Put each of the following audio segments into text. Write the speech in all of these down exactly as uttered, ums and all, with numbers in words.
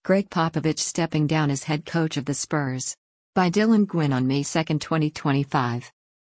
Greg Popovich stepping down as head coach of the Spurs. By Dylan Gwynn on May second, twenty twenty-five.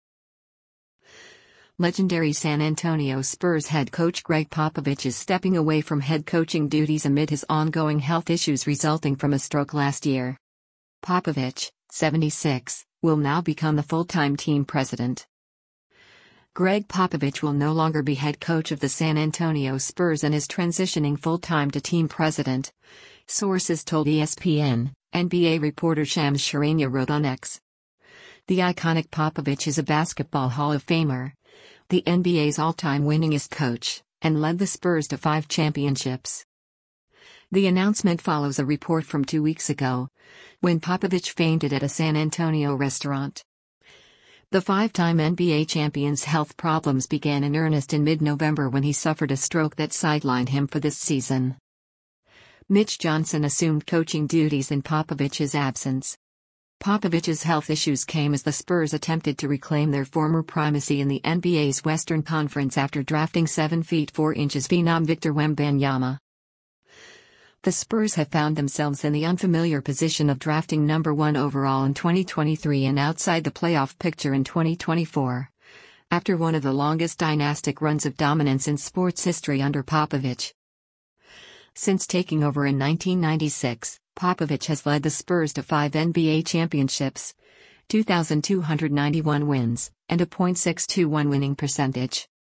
Legendary San Antonio Spurs head coach Greg Popovich is stepping away from head coaching duties amid his ongoing health issues resulting from a stroke last year. Popovich, seventy-six, will now become the full-time team president. Greg Popovich will no longer be head coach of the San Antonio Spurs and is transitioning full-time to team president, sources told E S P N. N B A reporter Shams Charania wrote on X. The iconic Popovich is a basketball Hall of Famer, the N B A's all-time winningest coach, and led the Spurs to five championships. The announcement follows a report from two weeks ago, when Popovich fainted at a San Antonio restaurant. The five-time N B A champion's health problems began in earnest in mid-November when he suffered a stroke that sidelined him for this season. Mitch Johnson assumed coaching duties in Popovich's absence. Popovich's health issues came as the Spurs attempted to reclaim their former primacy in the N B A's Western Conference after drafting seven feet four inches phenom Victor Wembanyama. The Spurs have found themselves in the unfamiliar position of drafting number one overall in twenty twenty-three and outside the playoff picture in twenty twenty-four, after one of the longest dynastic runs of dominance in sports history under Popovich. Since taking over in nineteen ninety-six, Popovich has led the Spurs to five N B A championships, two thousand two hundred ninety-one wins, and a point six two one winning percentage.